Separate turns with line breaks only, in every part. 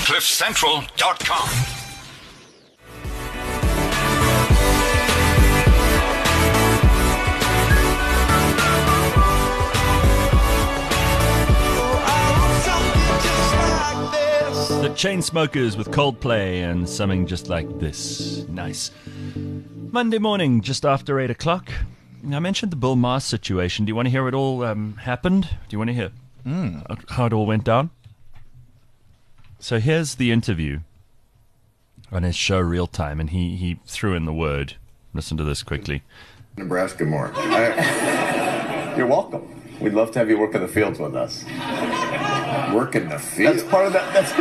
CliffCentral.com.
The Chainsmokers with Coldplay and something just like this. Nice. Monday morning, just after 8 o'clock. I mentioned the Bill Maher situation. Do you want to hear what all happened? Do you want to hear how it all went down? So here's the interview on his show Real Time, and he threw in the word. Listen to this quickly.
Nebraska more. You're welcome. We'd love to have you work in the fields with us. Work in the field? That's part of that. That's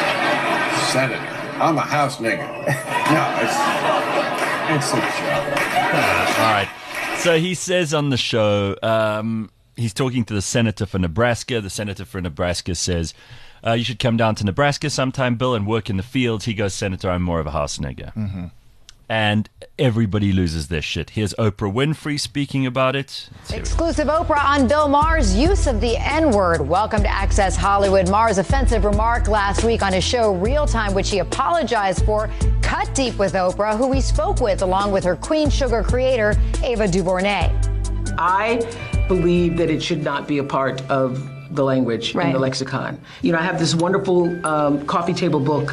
Senator. I'm a house nigger. No, it's a joke.
All right. So he says on the show, he's talking to the senator for Nebraska. The senator for Nebraska says, you should come down to Nebraska sometime, Bill, and work in the fields. He goes, Senator, I'm more of a house nigger. Mm-hmm. And everybody loses their shit. Here's Oprah Winfrey speaking about it.
Exclusive Oprah on Bill Maher's use of the N-word. Welcome to Access Hollywood. Maher's offensive remark last week on his show Real Time, which he apologized for, cut deep with Oprah, who he spoke with along with her Queen Sugar creator, Ava DuVernay.
I believe that it should not be a part of the language in the lexicon. You know, I have this wonderful coffee table book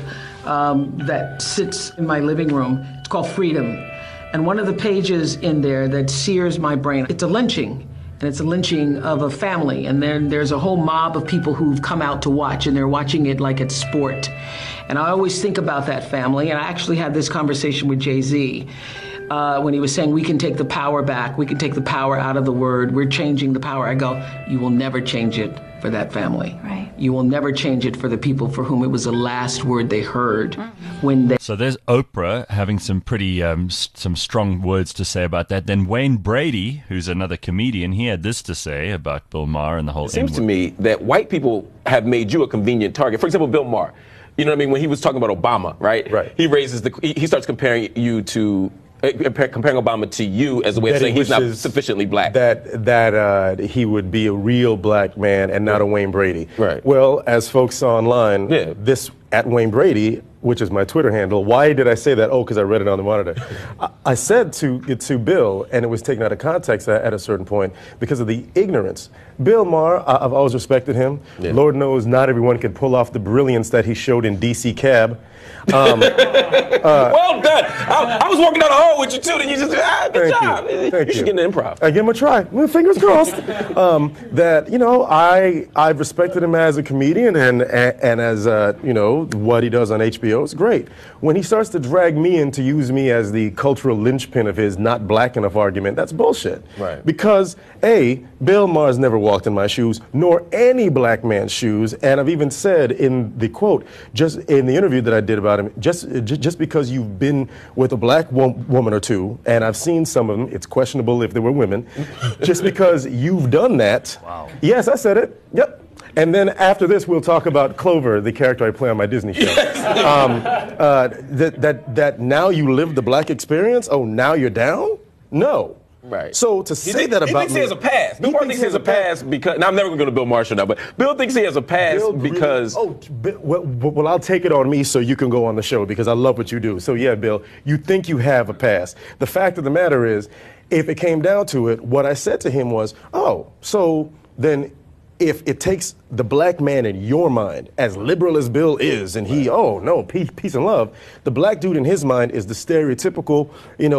that sits in my living room. It's called Freedom. And one of the pages in there that sears my brain, it's a lynching. And it's a lynching of a family. And then there's a whole mob of people who've come out to watch, and they're watching it like it's sport. And I always think about that family. And I actually had this conversation with Jay-Z when he was saying, we can take the power back. We can take the power out of the word. We're changing the power. I go, you will never change it for that family.
Right.
You will never change it for the people for whom it was the last word they heard when they...
So there's Oprah having some pretty some strong words to say about that. Then Wayne Brady, who's another comedian, he had this to say about Bill Maher and the whole...
It seems to me that white people have made you a convenient target. For example, Bill Maher. You know what I mean? When he was talking about Obama, right?
Right.
He starts comparing you to... comparing Obama to you as a way of saying he's not sufficiently black.
That he would be a real black man and not a Wayne Brady.
Right.
Well, as folks saw online, this at Wayne Brady, which is my Twitter handle. Why did I say that? Oh, because I read it on the monitor. I said to Bill, and it was taken out of context at a certain point because of the ignorance. Bill Maher, I've always respected him. Yeah. Lord knows not everyone can pull off the brilliance that he showed in DC Cab.
Well done. I was walking down the hall with you too, and you just good job. You should get into improv.
I give him a try. Well, fingers crossed. That I've respected him as a comedian and as what he does on HBO is great. When he starts to drag me in to use me as the cultural linchpin of his not black enough argument, that's bullshit.
Right.
Because Bill Maher's never walked in my shoes, nor any black man's shoes, and I've even said in the quote, just in the interview that I did about him, just because you've been with a black woman or two, and I've seen some of them, it's questionable if they were women, just because you've done that.
Wow.
Yes, I said it. Yep. And then after this, we'll talk about Clover, the character I play on my Disney show. That now you live the black experience? Oh, now you're down? No.
Right.
So to say that about
he thinks he has a pass. Bill Maher thinks he has a pass because... Now, I'm never going to go to Bill Maher show now, but Bill thinks he has a pass because...
Well, I'll take it on me so you can go on the show because I love what you do. So, yeah, Bill, you think you have a pass. The fact of the matter is, if it came down to it, what I said to him was, so then... If it takes the black man in your mind, as liberal as Bill is, and peace and love, the black dude in his mind is the stereotypical,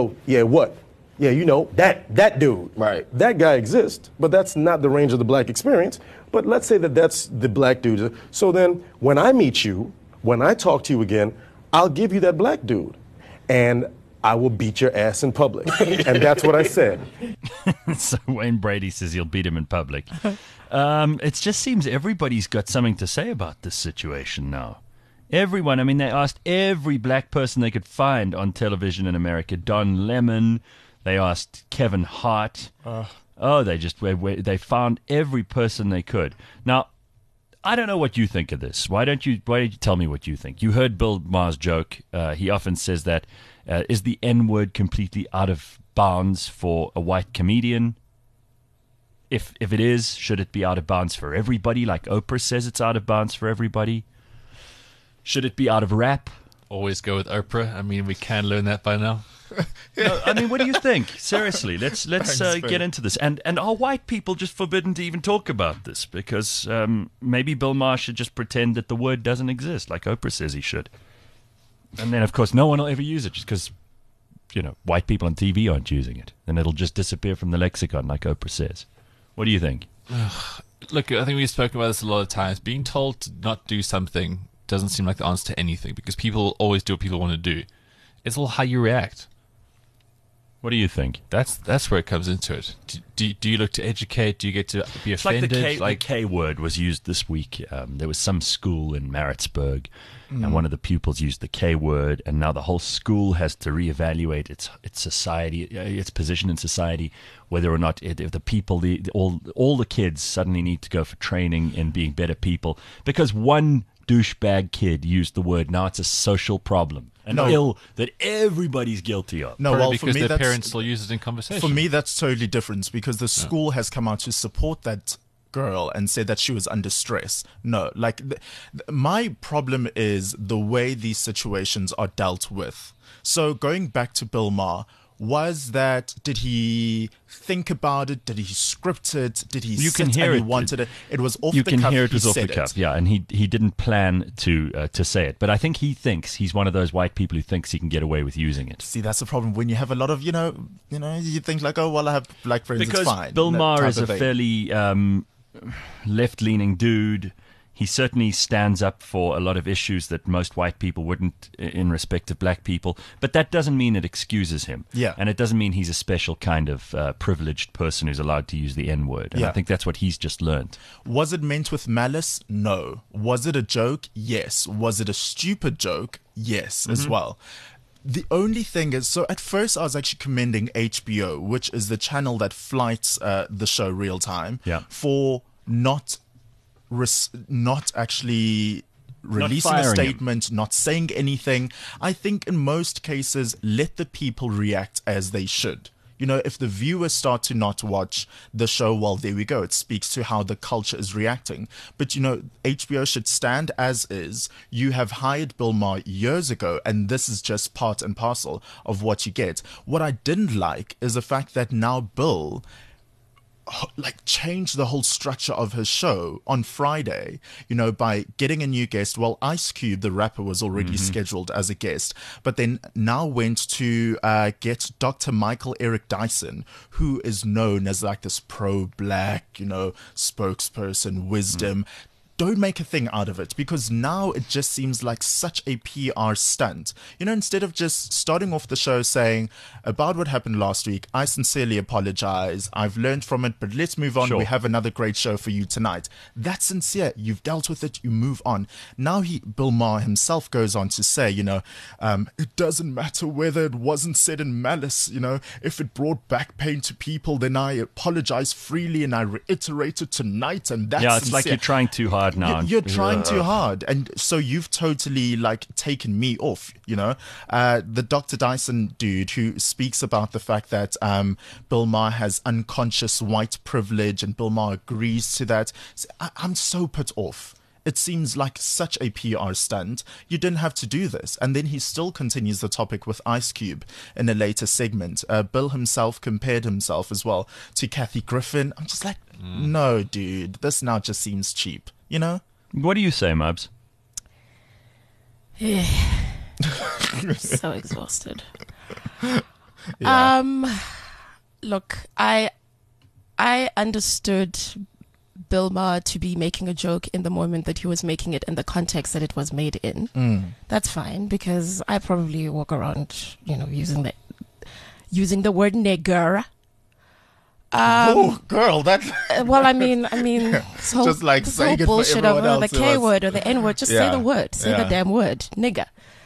that dude.
Right.
That guy exists, but that's not the range of the black experience. But let's say that that's the black dude. So then when I meet you, when I talk to you again, I'll give you that black dude. And I will beat your ass in public. And that's what I said.
So Wayne Brady says he'll beat him in public. It just seems everybody's got something to say about this situation now. Everyone, they asked every black person they could find on television in America. Don Lemon, they asked Kevin Hart. They found every person they could. Now, I don't know what you think of this. Why don't you tell me what you think? You heard Bill Maher's joke. He often says that, is the N-word completely out of bounds for a white comedian? If it is, should it be out of bounds for everybody, like Oprah says it's out of bounds for everybody? Should it be out of rap?
Always go with Oprah. I mean, we can learn that by now.
No, I mean, what do you think? Seriously, let's get into this. And are white people just forbidden to even talk about this? Because maybe Bill Maher should just pretend that the word doesn't exist, like Oprah says he should. And then, of course, no one will ever use it just because, white people on TV aren't using it. And it'll just disappear from the lexicon, like Oprah says. What do you think?
Look, I think we've spoken about this a lot of times. Being told to not do something doesn't seem like the answer to anything because people will always do what people want to do. It's all how you react.
What do you think?
That's where it comes into it. Do you look to educate? Do you get to be offended?
It's like the K word was used this week. There was some school in Maritzburg, and one of the pupils used the K word, and now the whole school has to reevaluate its society, its position in society, whether or not if the people, all the kids suddenly need to go for training in being better people because one douchebag kid used the word. Now it's a social problem. An ill that everybody's guilty of.
No, well,
because
for me,
their parents still use it in conversation.
For me, that's totally different because the school has come out to support that girl and said that she was under stress. No, like my problem is the way these situations are dealt with. So going back to Bill Maher, did he think about it? Did he script it? Did he he wanted it? It was off the cuff.
You can hear it was off the cuff, yeah, and he didn't plan to say it. But I think he thinks he's one of those white people who thinks he can get away with using it.
See, that's the problem when you have a lot of, you think like, oh, well, I have black friends,
because
it's fine.
Bill Maher is a fairly left-leaning dude. He certainly stands up for a lot of issues that most white people wouldn't in respect of black people. But that doesn't mean it excuses him.
Yeah.
And it doesn't mean he's a special kind of privileged person who's allowed to use the N-word. And I think that's what he's just learned.
Was it meant with malice? No. Was it a joke? Yes. Was it a stupid joke? Yes, as well. The only thing is, so at first I was actually commending HBO, which is the channel that flights the show real time, for not actually releasing a statement, not saying anything. I think in most cases, let the people react as they should. If the viewers start to not watch the show, well, there we go. It speaks to how the culture is reacting. But, HBO should stand as is. You have hired Bill Maher years ago, and this is just part and parcel of what you get. What I didn't like is the fact that now Bill change the whole structure of his show on Friday, by getting a new guest. Well, Ice Cube, the rapper, was already scheduled as a guest, but then now went to get Dr. Michael Eric Dyson, who is known as like this pro-black, spokesperson, wisdom. Don't make a thing out of it because now it just seems like such a PR stunt. Instead of just starting off the show saying about what happened last week, I sincerely apologize. I've learned from it, but let's move on. Sure. We have another great show for you tonight. That's sincere. You've dealt with it. You move on. Now Bill Maher himself goes on to say, it doesn't matter whether it wasn't said in malice. If it brought back pain to people, then I apologize freely and I reiterate it tonight. And that's
it's sincere. Like you're trying too hard. Now.
You're trying too hard, and so you've totally taken me off. The Dr. Dyson dude who speaks about the fact that Bill Maher has unconscious white privilege, and Bill Maher agrees to that. I'm so put off. It seems like such a PR stunt. You didn't have to do this. And then he still continues the topic with Ice Cube in a later segment. Bill himself compared himself as well to Kathy Griffin. I'm just like, no, dude, this now just seems cheap.
What do you say, Mubs?
So exhausted.
Yeah.
Look, I understood Bill Maher to be making a joke in the moment that he was making it in the context that it was made in. That's fine because I probably walk around, using the word nigger.
Girl, that.
Well, I mean,
just like saying it for
bullshit
everyone
over
else.
the K word or the N word. Just say the word. Say the damn word, nigger.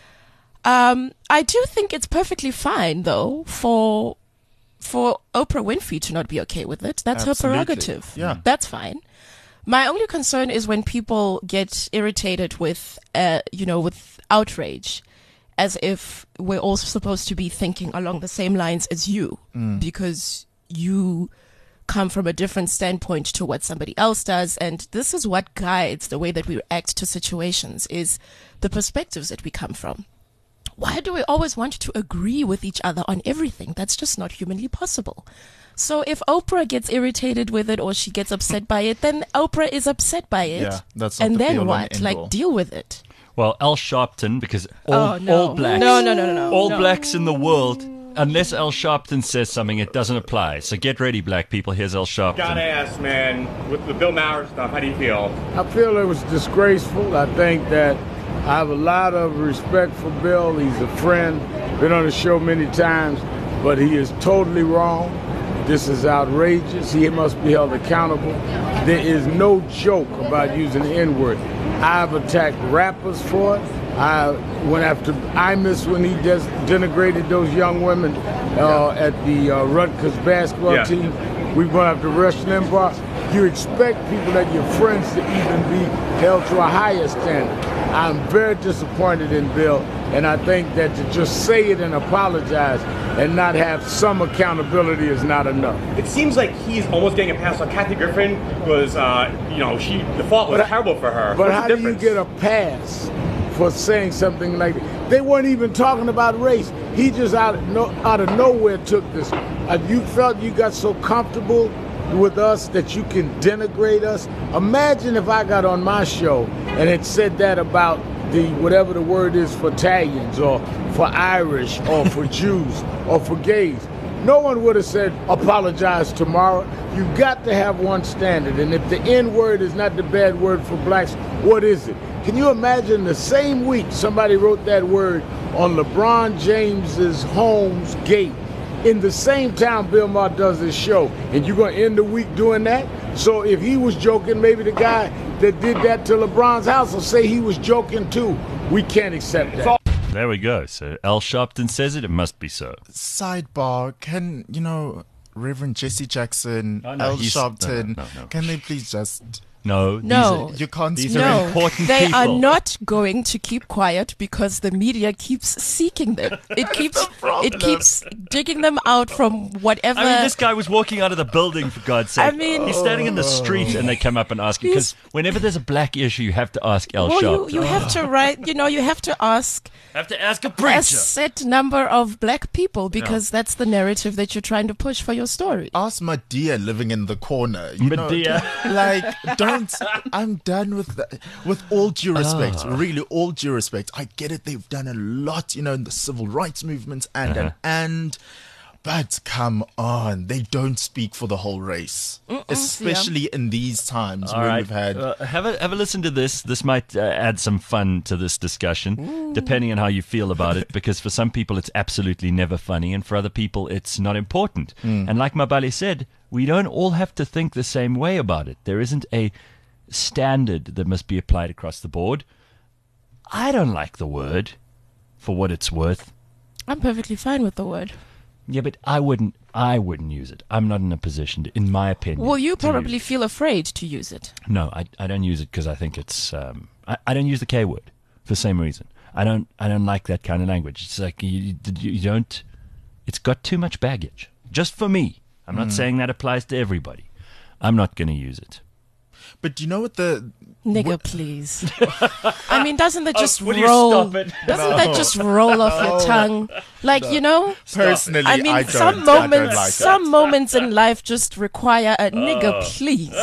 I do think it's perfectly fine though for Oprah Winfrey to not be okay with it. That's
Absolutely.
her prerogative.
Yeah,
that's fine. My only concern is when people get irritated with, with outrage, as if we're all supposed to be thinking along the same lines as you, because you come from a different standpoint to what somebody else does. And this is what guides the way that we react to situations, is the perspectives that we come from. Why do we always want to agree with each other on everything? That's just not humanly possible. So if Oprah gets irritated with it or she gets upset by it, then Oprah is upset by it.
Yeah, that's not
and
the
then
be-all
what?
and end-all.
Deal with it.
Well, Al Sharpton, because all blacks,
No.
all blacks in the world, unless Al Sharpton says something, it doesn't apply. So get ready, black people. Here's Al Sharpton.
Gotta ask, man, with the Bill Maher stuff, how do you feel?
I feel it was disgraceful. I think that I have a lot of respect for Bill. He's a friend, been on the show many times, but he is totally wrong. This is outrageous. He must be held accountable. There is no joke about using the N-word. I've attacked rappers for it. I went after Imus when he denigrated those young women at the Rutgers basketball team. We went after Rush Limbaugh. You expect people that you're friends to even be held to a higher standard. I'm very disappointed in Bill, and I think that to just say it and apologize and not have some accountability is not enough.
It seems like he's almost getting a pass. Like Kathy Griffin was, the fault was terrible for her.
But
What's
how
the
do you
difference?
get a pass for saying something like that? They weren't even talking about race. He just out of nowhere took this. You felt you got so comfortable with us that you can denigrate us. Imagine if I got on my show and had said that about the whatever the word is for Italians or for Irish or for Jews or for gays. No one would have said apologize tomorrow. You've got to have one standard, and if the N-word is not the bad word for blacks, what is it? Can you imagine the same week somebody wrote that word on LeBron James's home's gate in the same town Bill Maher does his show, and you're going to end the week doing that? So if he was joking, maybe the guy that did that to LeBron's house will say he was joking too. We can't accept that.
There we go. So Al Sharpton says it must be so.
Sidebar, can, Reverend Jesse Jackson,
Oh, no,
Al
he's-
Sharpton,
no.
can they please just...
No.
You can't...
These are important
they
people.
are not going to keep quiet because the media keeps seeking them. It keeps digging them out from whatever.
I mean, this guy was walking out of the building, for God's sake.
I mean-
he's standing in the street and they come up and ask him. Because whenever there's a black issue, you have to ask Al Sharpton.
Well, you have to write. You have to ask.
Have to ask a
A
preacher.
set number of black people because that's the narrative that you're trying to push for your story.
Ask Medea living in the corner.
Medea.
I'm done with that. With all due respect, really all due respect. I get it. They've done a lot, in the civil rights movement but come on, they don't speak for the whole race, especially in these times where we've had.
Have a listen to this. This might add some fun to this discussion, depending on how you feel about it. Because for some people, it's absolutely never funny, and for other people, it's not important. And like Mabale said, we don't all have to think the same way about it. There isn't a standard that must be applied across the board. I don't like the word, for what it's worth.
I'm perfectly fine with the word.
Yeah, but I wouldn't use it. I'm not in a position to, in my opinion.
Well, you
to use
probably
it.
feel afraid to use it.
No, I don't use it because I think it's. I don't use the K word for the same reason. I don't like that kind of language. It's like you don't. It's got too much baggage. Just for me. I'm not saying that applies to everybody. I'm not going to use it.
But you know what the...
Nigga, please. I mean, doesn't that just
will you
roll?
stop it?
Doesn't that just roll off your tongue? Like,
Personally,
I mean,
I don't.
some
I don't
moments,
like
some
it.
moments in life just require a nigga, please.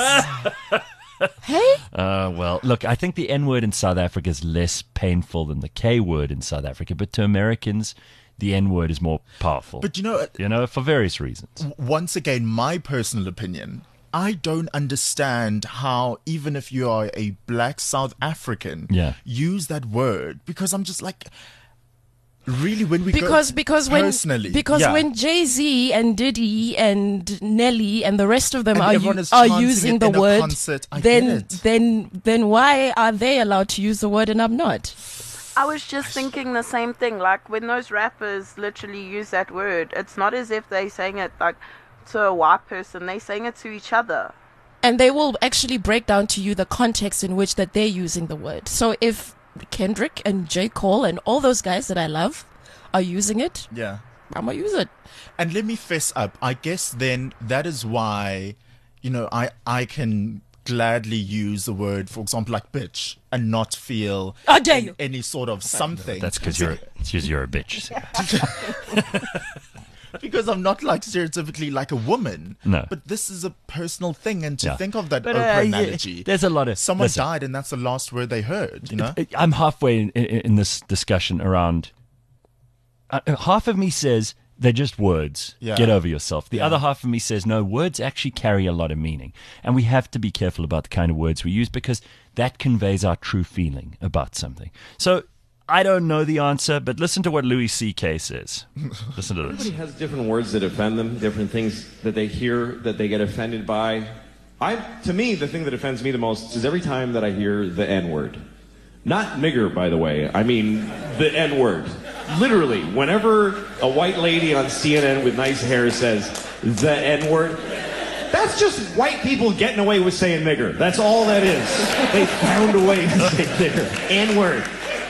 Hey?
Well, look, I think the N word in South Africa is less painful than the K word in South Africa, but to Americans, the N word is more powerful.
But
for various reasons.
Once again, my personal opinion, I don't understand how, even if you are a black South African, use that word, because I'm just like, really, when we
because
personally,
when Jay-Z and Diddy and Nelly and the rest of them
And
are
everyone is
are
chanting
using
it
the
in a
word,
concert, I get it.
then why are they allowed to use the word and I'm not?
I was just thinking the same thing. Like, when those rappers literally use that word, it's not as if they're saying it like to a white person. They're saying it to each other.
And they will actually break down to you the context in which that they're using the word. So if Kendrick and J. Cole and all those guys that I love are using it, I'm going to use it.
And let me fess up. I guess then that is why, I can gladly use the word, for example, like bitch, and not feel any sort of something.
That's because you're a bitch.
Because I'm not like stereotypically like a woman.
No.
But this is a personal thing, and to think of that
But,
Oprah analogy.
there's a lot of
someone died, and that's the last word they heard.
I'm halfway in this discussion around. Half of me says they're just words.
Yeah.
Get over yourself. The other half of me says no. Words actually carry a lot of meaning, and we have to be careful about the kind of words we use because that conveys our true feeling about something. So. I don't know the answer, but listen to what Louis C.K. says. Listen to this.
Everybody has different words that offend them, different things that they hear that they get offended by. To me, the thing that offends me the most is every time that I hear the N-word. Not nigger, by the way. I mean the N-word. Literally, whenever a white lady on CNN with nice hair says the N-word, that's just white people getting away with saying nigger. That's all that is. They found a way to say nigger. N-word.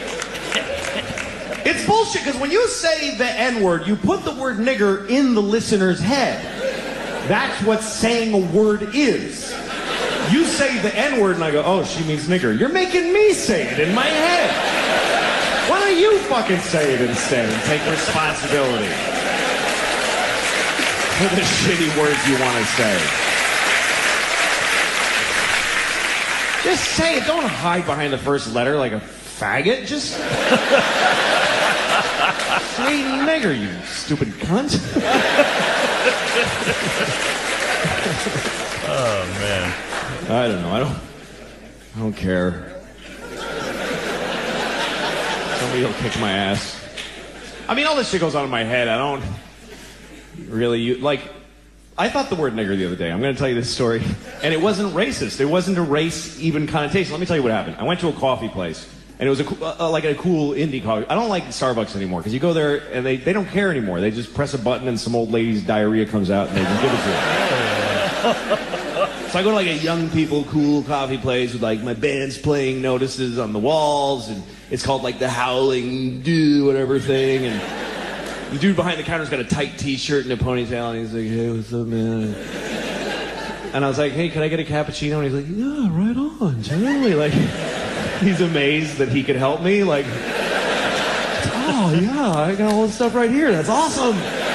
It's bullshit, because when you say the N-word, you put the word nigger in the listener's head. That's what saying a word is. You say the N-word, and I go, oh, she means nigger. You're making me say it in my head. Why don't you fucking say it instead and take responsibility for the shitty words you want to say? Just say it. Don't hide behind the first letter like a faggot. Just say nigger, you stupid cunt.
Oh man.
I don't know. I don't care. Somebody will kick my ass. I mean, all this shit goes on in my head. I don't really I thought the word nigger the other day. I'm going to tell you this story, and it wasn't racist. It wasn't a race even connotation. Let me tell you what happened. I went to a coffee place. And it was like a cool indie coffee. I don't like Starbucks anymore because you go there and they don't care anymore. They just press a button and some old lady's diarrhea comes out and they just give it to you. So I go to like a young people cool coffee place with like my band's playing notices on the walls, and it's called like the Howling Dew whatever thing. And the dude behind the counter's got a tight t-shirt and a ponytail, and he's like, hey, what's up, man? And I was like, hey, can I get a cappuccino? And he's like, yeah, right on, totally. Like, he's amazed that he could help me. Like, oh, yeah, I got all this stuff right here. That's awesome.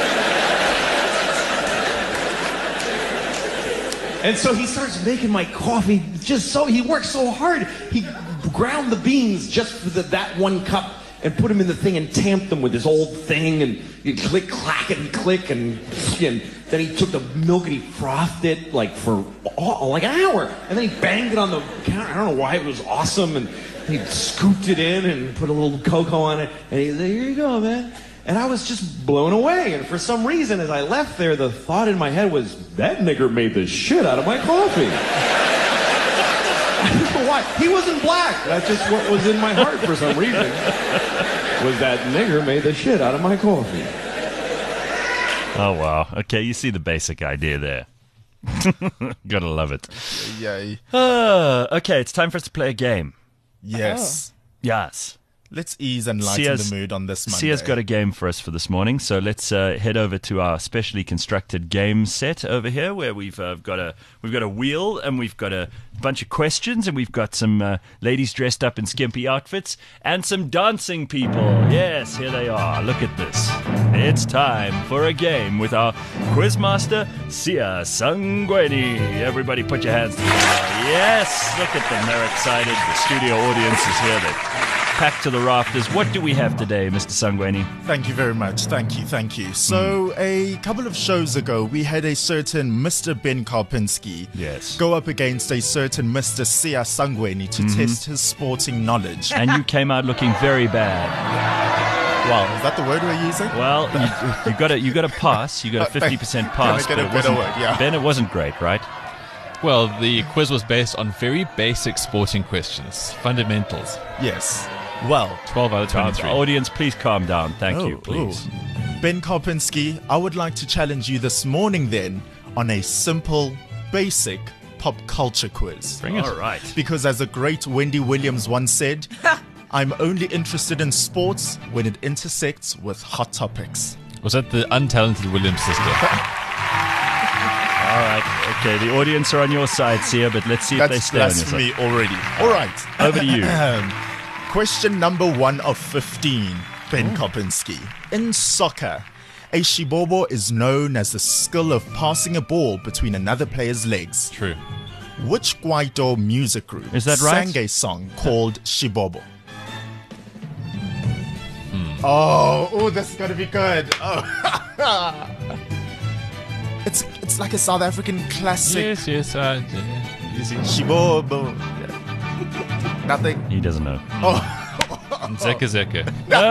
And so he starts making my coffee he works so hard. He ground the beans just for that one cup and put them in the thing and tamped them with this old thing, and you click, clack, and click, and then he took the milk and he frothed it like for like an hour, and then he banged it on the counter. I don't know why, it was awesome, and he scooped it in and put a little cocoa on it, and he said, here you go, man. And I was just blown away, and for some reason, as I left there, the thought in my head was, that nigger made the shit out of my coffee. I don't know why. He wasn't black. That's just what was in my heart for some reason. Was that nigger made the shit out of my coffee.
Oh, wow. Okay, you see the basic idea there. Gotta love it.
Yay.
Okay, it's time for us to play a game.
Yes.
Yes.
Let's ease and lighten the mood on this Monday.
Sia's got a game for us for this morning, so let's head over to our specially constructed game set over here, where we've got a wheel, and we've got a bunch of questions, and we've got some ladies dressed up in skimpy outfits, and some dancing people. Yes, here they are. Look at this. It's time for a game with our quizmaster, Sia Sangweni. Everybody put your hands together. Yes, look at them. They're excited. The studio audience is here. They're packed to the rafters. What do we have today, Mr. Sangweni?
Thank you very much. Thank you. So, a couple of shows ago, we had a certain Mr. Ben Karpinski go up against a certain Mr. Sia Sangweni to test his sporting knowledge.
And you came out looking very bad.
Wow, is that the word we're using?
Well, you got a pass. You got a 50% pass.
Can I get a better word? Yeah.
Ben, it wasn't great, right?
Well, the quiz was based on very basic sporting questions, fundamentals.
Yes. Well,
12 out of 23.
Audience, please calm down. Thank you, please.
Ben Karpinski, I would like to challenge you this morning then on a simple, basic pop culture quiz.
Bring it.
All right.
Because as a great Wendy Williams once said, I'm only interested in sports when it intersects with hot topics.
Was that the untalented Williams sister?
All right. Okay, the audience are on your side, Sia, but let's see if they stay on your side.
That's blasphemy already. All right.
Over to you.
Question number 1 of 15, Ben Kopinski. In soccer, a shibobo is known as the skill of passing a ball between another player's legs.
True.
Which Kwaito music group
Is that right?
sang a song called Shibobo? Oh, this is gonna be good. Oh. It's like a South African classic.
Yes. Easy.
Shibobo. Nothing.
He doesn't know.
Oh.
Zeka.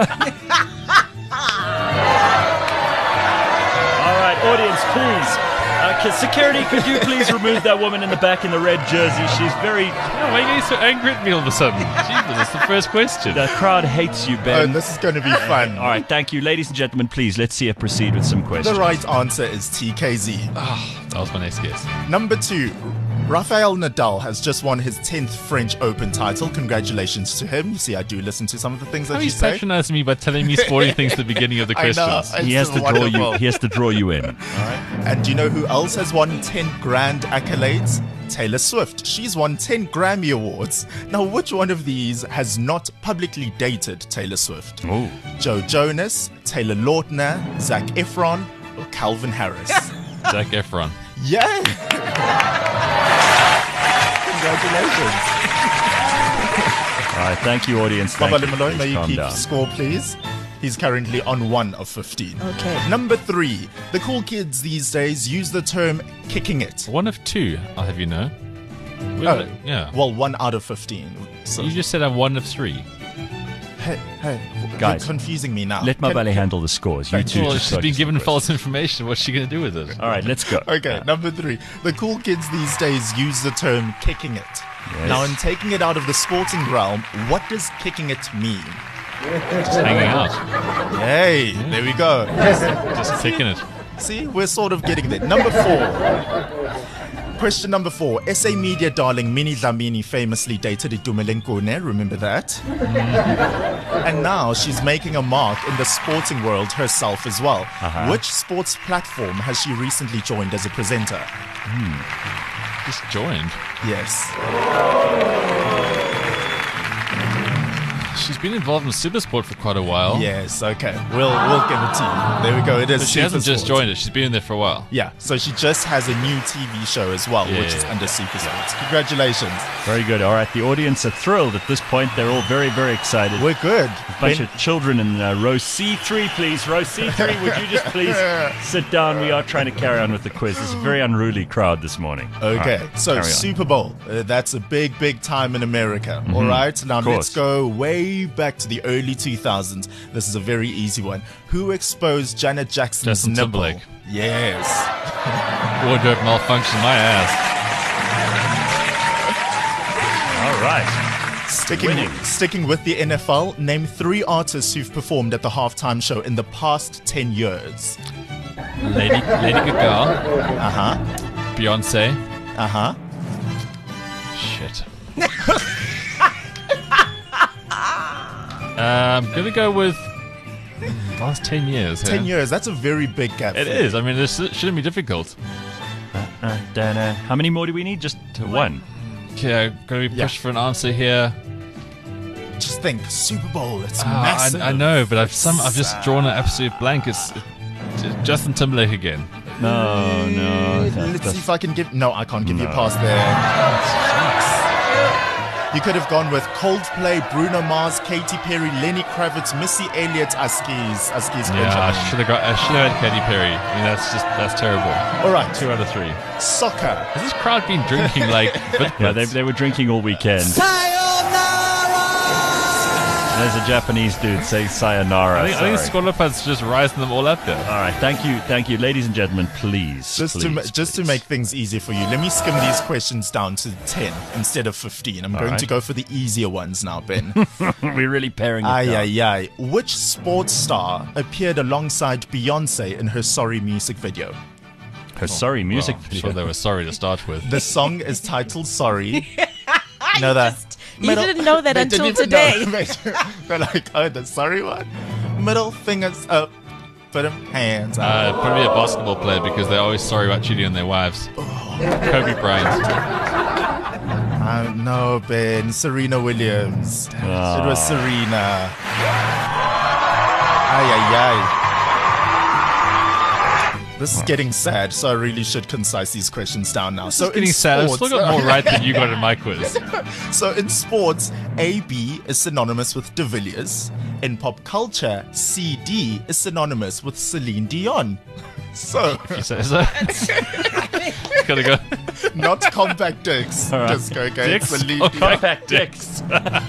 All right, audience, please. Security, could you please remove that woman in the back in the red jersey? She's very...
Why are you getting so angry at me all of a sudden? Jesus, that's the first question.
The crowd hates you, Ben.
Oh, this is going to be fun.
All right, thank you. Ladies and gentlemen, please, let's see it proceed with some questions.
The right answer is TKZ.
That was my next guess.
Number 2. Rafael Nadal has just won his 10th French Open title. Congratulations to him. You see, I do listen to some of the things that you
He's
say.
patronizing me by telling me sporting things at the beginning of the
I know,
questions.
He has to draw you. He has to draw you in.
All right. And do you know who else has won 10 grand accolades? Taylor Swift. She's won 10 Grammy Awards. Now, which one of these has not publicly dated Taylor Swift?
Oh.
Joe Jonas, Taylor Lautner, Zac Efron, or Calvin Harris?
Zac Efron.
Yay! Congratulations.
All right, thank you, audience. Thank
Baba
you.
Malone, may
Please
you
calm
keep
down.
score, please? He's currently on 1 of 15.
Okay.
Number 3. The cool kids these days use the term kicking it.
1 of 2, I'll have you know.
Oh,
Yeah.
Well, 1 out of 15. So.
You just said I'm 1 of 3.
Hey,
Guys,
you're confusing me now.
Let Mabale handle the scores. You two
Well,
just
she's
focus
been given
on the
false information. What's she going to do with it?
questions. All right, let's go.
Okay, number 3. The cool kids these days use the term kicking it.
Yes.
Now, in taking it out of the sporting realm, what does kicking it mean?
Just hanging out.
Yay, there we go.
Just kicking it.
See, we're sort of getting there. Number 4. Question number 4. SA media darling Minnie Dlamini famously dated Itumeleng Kone, remember that? And now she's making a mark in the sporting world herself as well. Which sports platform has she recently joined as a presenter?
Just joined.
Yes.
She's been involved in Supersport for quite a while.
Yes, okay. We'll give it to you. There we go. It is.
But she hasn't just
Supersport.
joined it. She's been in there for a while.
Yeah, so she just has a new TV show as well, which is under Supersport. Congratulations.
Very good. All right, the audience are thrilled at this point. They're all very, very excited.
We're good.
A bunch of children in row C3, please. Row C3, would you just please sit down? We are trying to carry on with the quiz. It's a very unruly crowd this morning.
Okay,
All right,
so
carry on.
Super Bowl, that's a big, big time in America. All right, now
Of course.
let's go way back to the early 2000s. This is a very easy one. Who exposed Janet Jackson's
Justin
nipple?
Timberlake.
Yes.
Wardrobe malfunction, my ass.
All right.
Sticking with the NFL, name 3 artists who've performed at the halftime show in the past 10 years.
Lady Gaga.
Uh-huh.
Beyonce.
Uh-huh.
Shit. I'm going to go with last 10 years.
10 years, that's a very big gap.
It is. I mean, this shouldn't be difficult.
How many more do we need? Just 1.
Okay, going to be pushed for an answer here.
Just think, Super Bowl, it's massive.
I know, but I've just drawn an absolute blank. It's Justin Timberlake again.
No.
Let's see if I can give... No, I can't give you a pass there. You could have gone with Coldplay, Bruno Mars, Katy Perry, Lenny Kravitz, Missy Elliott, Askies.
Yeah, I should have had Katy Perry. I mean, that's terrible.
All right.
2 out of 3.
Soccer.
Has this crowd been drinking like...
Yeah, they were drinking all weekend. There's a Japanese dude saying sayonara.
I think Squadlopad's just rising them all up there.
All right, thank you, ladies and gentlemen. Please,
Just to make things easier for you, let me skim these questions down to 10 instead of 15. I'm going to go for the easier ones now, Ben.
We're really paring it down.
Which sports star appeared alongside Beyonce in her Sorry music video?
Her Sorry music video.
I'm sure they were sorry to start with.
The song is titled Sorry. You know that?
You didn't know that until today.
They're like, oh, the sorry one. Middle fingers up. Put them hands up.
Probably a basketball player because they're always sorry about cheating on their wives. Kobe Bryant.
No, Ben. Serena Williams. It was Serena. Ay, ay, ay. This is getting sad, so I really should concise these questions down now. So
it's getting sad. I've still got more right than you got in my quiz.
So in sports, AB is synonymous with De Villiers. In pop culture, CD is synonymous with Celine Dion. So,
if you say so. Gotta go.
Not compact dicks.
All right.
Just go against Celine Dion.
Compact dicks.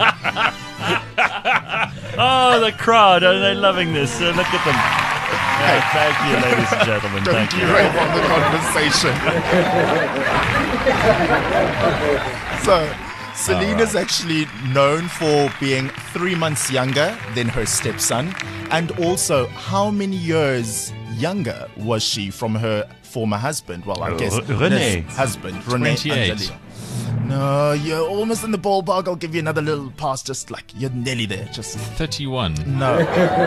Oh, the crowd. Are they loving this? Look at them. Yeah, thank you, ladies and gentlemen.
Don't
Thank you.
derail on the conversation. So, Celine is actually known for being 3 months younger than her stepson. And also, how many years younger was she from her former husband? Well, I guess
René.
this husband, René
28.
Angelina. No, you're almost in the ballpark. I'll give you another little pass. Just like you're nearly there. Just
31.
no.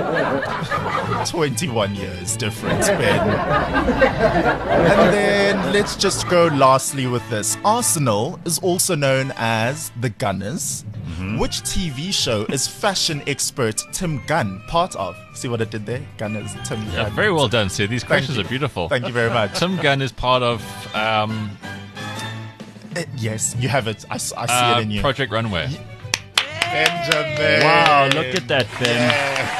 21 years difference, Ben. And then let's just go lastly with this. Arsenal is also known as the Gunners. Which TV show is fashion expert Tim Gunn part of? See what I did there? Gunners, Tim Gunn.
Yeah, very well done, Sir. These questions are beautiful.
Thank you very much.
Tim Gunn is part of
yes, you have it. I see it in you.
Project Runway.
Benjamin.
Wow, look at that, Ben.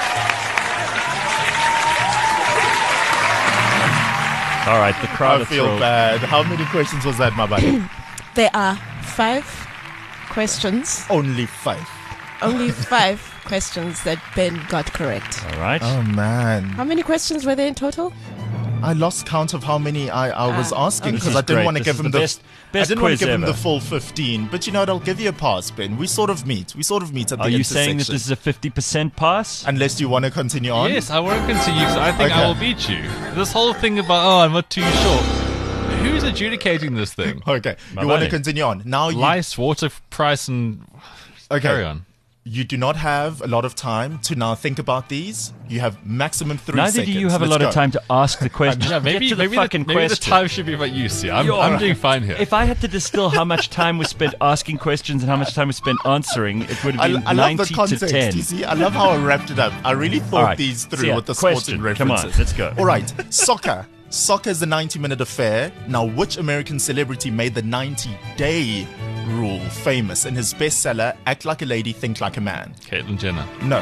All right, the crowd
I
are
feel
thrilled.
bad. How many questions was that, my buddy?
There are 5 questions.
Only 5.
Only 5 questions that Ben got correct.
All right.
Oh, man.
How many questions were there in total?
I lost count of how many I was asking
This
because
is
I didn't
great.
want to
This
give
is
him
the
the
best
I didn't want to
quiz
give him
ever.
the full 15. But you know what? I'll give you a pass, Ben. We sort of meet. We sort of meet at the
Are you
intersection.
saying that this is a 50% pass?
Unless you want to continue on.
Yes, I won't continue because I think
Okay.
I will beat you. This whole thing about, I'm not too short. Who's adjudicating this thing?
Okay.
My
You want to
money.
continue on. Now you
Lice, water price, and carry on.
You do not have a lot of time to now think about these. You have maximum 3
Neither
seconds.
do you have a
Let's
lot
go.
of time to ask the question.
Yeah, maybe,
Get to the
maybe,
fucking
maybe the
question.
time should be about you, see. I'm doing fine here.
If I had to distill how much time was spent asking questions and how much time was spent answering, it would have been
I love
90
the context.
to 10.
You see, I love how I wrapped it up. I really thought
All right.
these through
So, yeah,
with the sporting
question.
references.
Come on, let's go.
All right, soccer. Soccer is a 90-minute affair. Now, which American celebrity made the 90-day rule famous in his bestseller, Act Like a Lady, Think Like a Man?
Caitlyn Jenner.
No.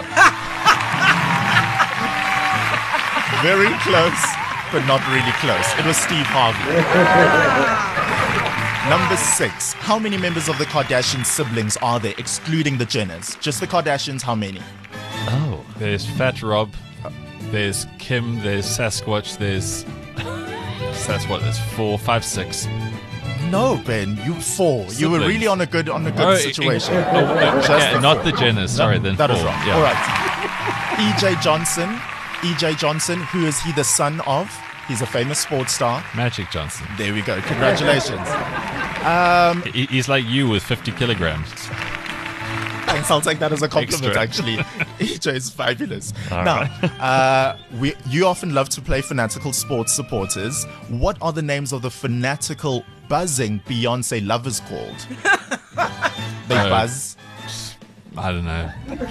Very close, but not really close. It was Steve Harvey. Number 6. How many members of the Kardashian siblings are there, excluding the Jenners? Just the Kardashians, how many?
Oh.
There's Fat Rob. There's Kim. There's Sasquatch. There's... That's what, there's 4, 5, 6.
No, Ben, you 4. You were
Siblings.
really on a good situation. Just
yeah,
the
not
4.
the Jenners. Sorry, then
That
4.
is wrong.
Yeah.
All right. E.J. Johnson. E.J. Johnson, who is he the son of? He's a famous sports star.
Magic Johnson.
There we go. Congratulations.
He's like you with 50 kilograms.
Thanks, I'll take that as a compliment,
Extra.
actually. EJ is fabulous.
All
now, you often love to play fanatical sports supporters. What are the names of the fanatical buzzing Beyonce lovers called? They buzz.
I don't know.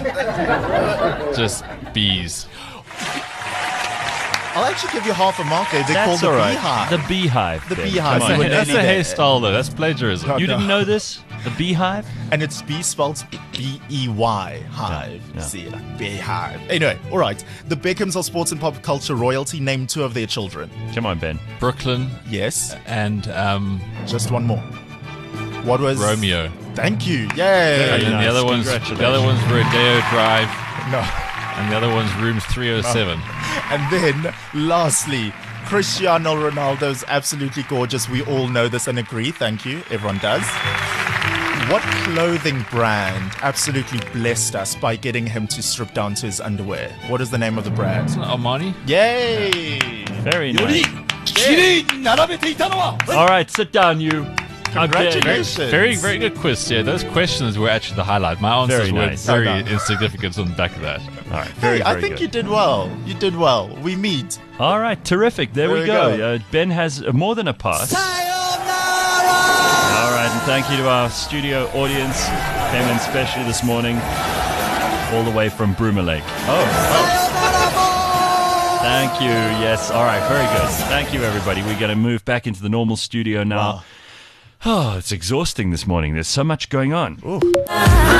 Just bees.
I'll actually give you half a mark there. They're
That's
called
all
the
right.
Beehive.
The Beehive.
The
Ben.
Beehive.
Come
You
on.
were
That's a
nearly there.
hairstyle, though. That's plagiarism.
No,
You
no.
didn't know this? The Beehive?
And it's B spelled B-E-Y, hive.
Yeah.
See, like Beehive. Anyway, all right. The Beckhams are sports and pop culture royalty. Name 2 of their children.
Come on, Ben.
Brooklyn
Yes.
and
Just one more. What was
Romeo.
Thank you. Yay.
And then
nice.
the other one's Rodeo Drive,
No.
and the other one's Rooms 307.
And then, lastly, Cristiano Ronaldo's absolutely gorgeous. We all know this and agree. Thank you. Everyone does. What clothing brand absolutely blessed us by getting him to strip down to his underwear? What is the name of the brand?
Armani?
Yay!
Very nice. All right, sit down, you.
Congratulations.
Okay, very, very good quiz. Yeah, those questions were actually the highlight. My answers were very insignificant on the back of that.
All right, very,
I
very
think
good.
you did well. You did well. We meet.
All right, terrific. There we go. Ben has more than a pass. All right, and thank you to our studio audience. Came in specially this morning, all the way from Broomer Lake. Thank you. Yes. All right. Very good. Thank you, everybody. We're going to move back into the normal studio now. Wow. Oh, it's exhausting this morning. There's so much going on.
I'm in love,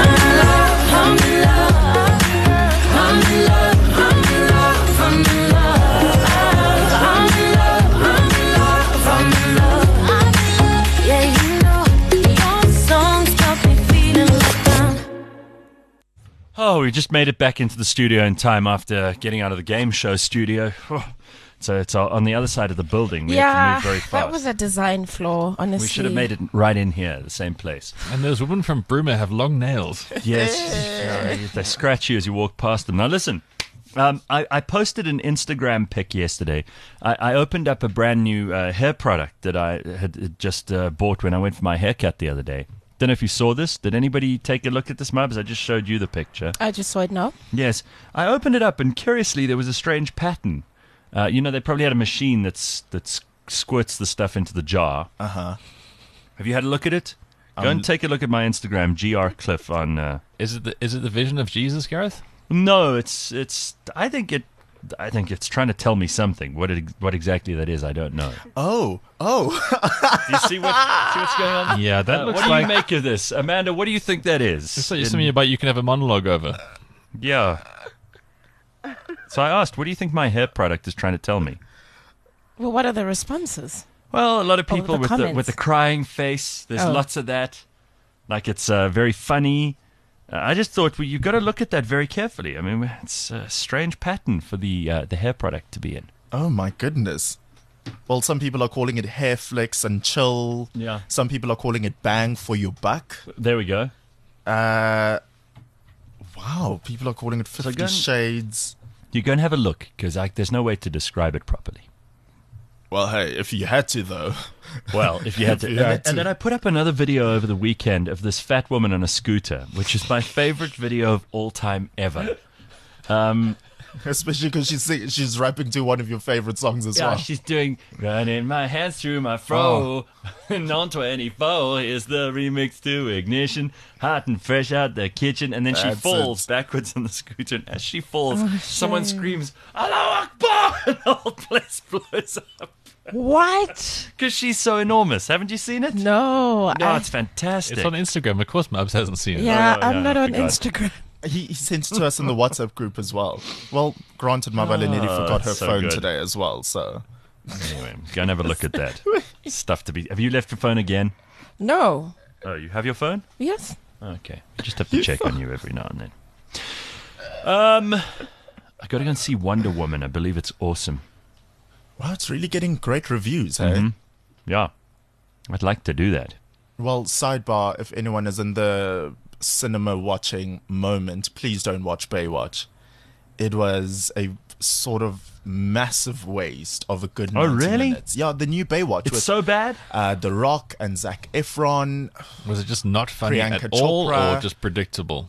I'm in love, I'm in love, I'm in love, I'm in love, I'm in love, I'm in love, I'm in love. Yeah, you know, your songs got me feeling like I'm.
Oh, we just made it back into the studio in time after getting out of the game show studio. So it's on the other side of the building. We have to move very fast.
That was a design flaw, honestly.
We should have made it right in here, the same place.
And those women from Broomer have long nails.
Yes. They scratch you as you walk past them. Now listen, I posted an Instagram pic yesterday. I opened up a brand new hair product that I had just bought when I went for my haircut the other day. Don't know if you saw this. Did anybody take a look at this, Mubs? I just showed you the picture.
I just saw it now.
Yes. I opened it up, and curiously, there was a strange pattern. They probably had a machine that squirts the stuff into the jar.
Uh-huh.
Have you had a look at it? Go and take a look at my Instagram, GR Cliff on.
Is it the vision of Jesus, Gareth?
No, it's. I think it's trying to tell me something. What exactly that is, I don't know.
Oh.
Do you see what's going on?
Yeah, that looks like.
What do you make of this, Amanda? What do you think that is?
It's like something about you can have a monologue over.
Yeah. So I asked, what do you think my hair product is trying to tell me?
Well, what are the responses?
Well, a lot of people with
comments.
the crying face. There's lots of that. Like it's very funny. I just thought you've got to look at that very carefully. I mean, it's a strange pattern for the hair product to be in.
Oh my goodness. Well, some people are calling it hair flicks and chill.
Yeah.
Some people are calling it bang for your buck.
There we go.
Wow, people are calling it 50 Shades.
You go and have a look, because there's no way to describe it properly.
Well, hey, if you had to, though.
Well, if you had to. And then I put up another video over the weekend of this fat woman on a scooter, which is my favorite video of all time ever.
Especially because she's rapping to one of your favorite songs as well.
Yeah, she's doing running my hands through my fro. Non 24 is the remix to Ignition. Hot and fresh out the kitchen. And then she falls backwards on the scooter. And as she falls, someone screams, Allahu Akbar! And the whole place blows up.
What?
Because she's so enormous. Haven't you seen it?
No.
No, it's fantastic.
It's on Instagram. Of course, Mubs hasn't seen it.
Yeah, I'm not on Instagram.
He sent it to us in the WhatsApp group as well. Well, granted, Mabalenidi forgot her phone today as well, so...
Anyway, go and have a look at that. Stuff to be... Have you left your phone again?
No.
Oh, you have your phone?
Yes.
Okay. Just have to check on you every now and then. I got to go and see Wonder Woman. I believe it's awesome.
Wow, it's really getting great reviews, hey?
Mm-hmm. Yeah. I'd like to do that.
Well, sidebar, if anyone is in the cinema watching moment, please don't watch Baywatch. It was a sort of massive waste of a good 90 minutes. Yeah, the new Baywatch.
It's so bad?
The Rock and Zac Efron.
Was it just not funny
Priyanka
at all,
Chopra.
or just predictable?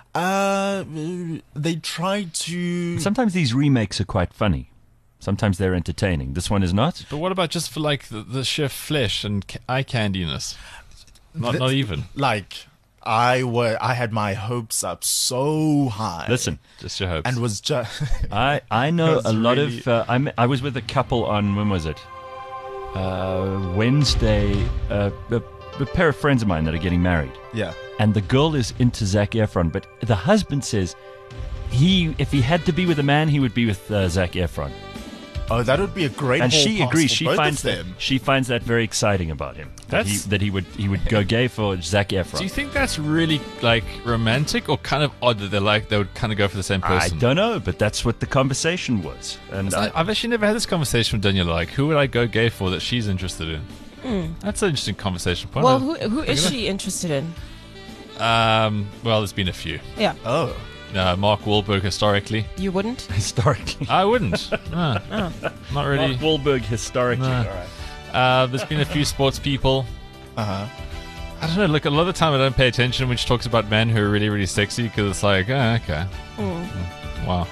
They tried to...
Sometimes these remakes are quite funny. Sometimes they're entertaining. This one is not.
But what about just for like the sheer flesh and eye candiness? Not even.
Like... I had my hopes up so high.
Listen,
just your hopes.
And was just...
I know a lot of... I was with a couple on... When was it? Wednesday. A pair of friends of mine that are getting married.
Yeah.
And the girl is into Zac Efron, but the husband says if he had to be with a man, he would be with Zac Efron.
Oh, that would be a great
and
hall
she
pass
agrees.
for
She
both
finds
of
that
them.
she finds that very exciting about him. That he would go gay for Zac Efron.
Do you think that's really like romantic or kind of odd that they would kind of go for the same person?
I don't know, but that's what the conversation was. And
I've actually never had this conversation with Daniela. Like, who would I go gay for that she's interested in? That's an interesting conversation point.
Well, who is she interested in?
Well, there's been a few.
Yeah.
Oh.
Mark Wahlberg historically.
You wouldn't?
Historically.
I wouldn't. No. Not really.
Mark Wahlberg historically.
No.
All right.
There's been a few sports people.
Uh-huh.
I don't know. Look, a lot of the time I don't pay attention when she talks about men who are really, really sexy because it's like, oh, okay. Wow.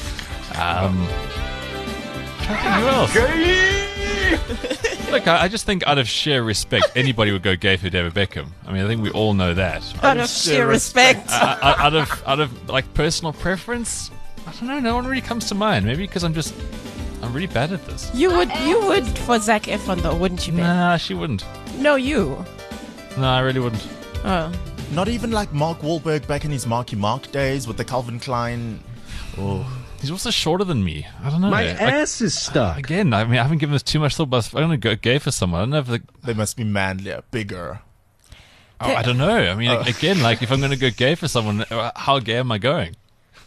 Who else? Look, I just think out of sheer respect, anybody would go gay for David Beckham. I mean, I think we all know that.
Out of sheer respect.
Out of like personal preference, I don't know. No one really comes to mind. Maybe because I'm really bad at this.
You would for Zac Efron though, wouldn't you? Ben?
Nah, she wouldn't.
No, you.
No, I really wouldn't.
Oh.
Not even like Mark Wahlberg back in his Marky Mark days with the Calvin Klein.
Oh. He's also shorter than me. I don't know.
My ass is stuck.
Again, I mean, I haven't given this too much thought, but if I'm going to go gay for someone, I don't know if
they must be manlier, bigger.
Oh, I don't know. I mean, again, like if I'm going to go gay for someone, how gay am I going?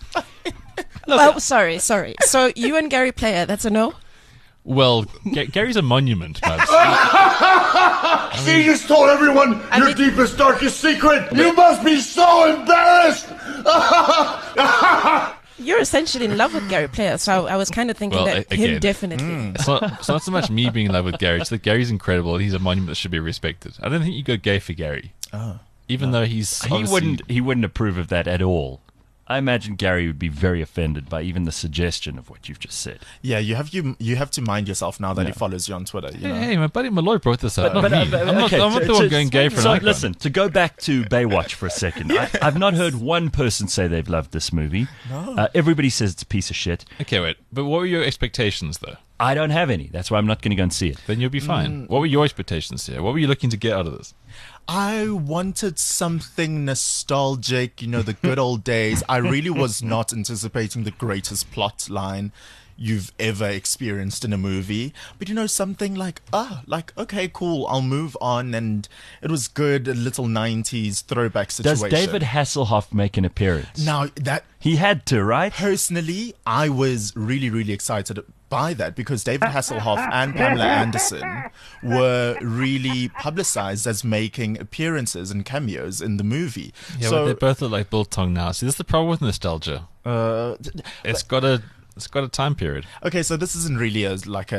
Sorry. So you and Gary Player, that's a no?
Well, Gary's a monument, man.
She just told everyone your deepest, darkest secret. You must be so embarrassed.
You're essentially in love with Gary Player, so I was kind of thinking that him definitely.
It's not so much me being in love with Gary. It's that Gary's incredible. He's a monument that should be respected. I don't think you go gay for Gary. Even though he
wouldn't approve of that at all. I imagine Gary would be very offended by even the suggestion of what you've just said.
Yeah, you have to mind yourself now that he follows you on Twitter. You know?
Hey, my buddy Malloy brought this up. I'm not the one going gay for an icon.
Listen, to go back to Baywatch for a second, I've not heard one person say they've loved this movie.
No.
Everybody says it's a piece of shit.
Okay, wait. But what were your expectations, though?
I don't have any. That's why I'm not going to go and see it.
Then you'll be fine. What were your expectations here? What were you looking to get out of this?
I wanted something nostalgic, the good old days. I really was not anticipating the greatest plot line you've ever experienced in a movie. But something like, okay, cool, I'll move on. And it was good, a little 90s throwback situation.
Does David Hasselhoff make an appearance?
Now,
he had to, right?
Personally, I was really, really excited by that because David Hasselhoff and Pamela Anderson were really publicized as making appearances and cameos in the movie.
Yeah, but they both look like Biltong now. See, this is the problem with nostalgia. It's got a time period.
Okay, so this isn't really like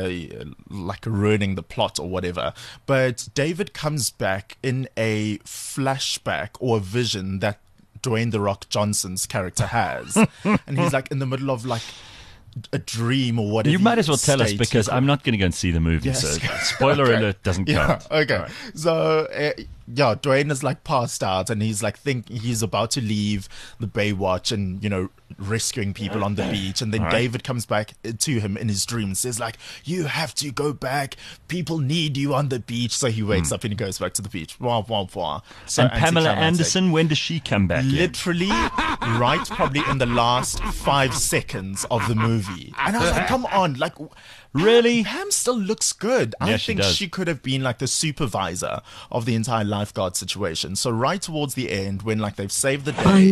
ruining the plot or whatever, but David comes back in a flashback or a vision that Dwayne "The Rock" Johnson's character has, and he's like in the middle of like a dream or whatever.
You might as well tell us because I'm not going to go and see the movie.
Yes.
So spoiler alert doesn't count.
Okay.
Right.
So Dwayne is like passed out and he's like he's about to leave the Baywatch and rescuing people on the beach, and then David comes back to him in his dream and says like, you have to go back, people need you on the beach. So he wakes up and he goes back to the beach. Wah, wah, wah. So
and Pamela Anderson, when does she come back?
Literally right probably in the last 5 seconds of the movie. And I was like, come on, like
really?
Pam still looks good.
Yeah,
I think she could have been like the supervisor of the entire lifeguard situation. So right towards the end, when like they've saved the day,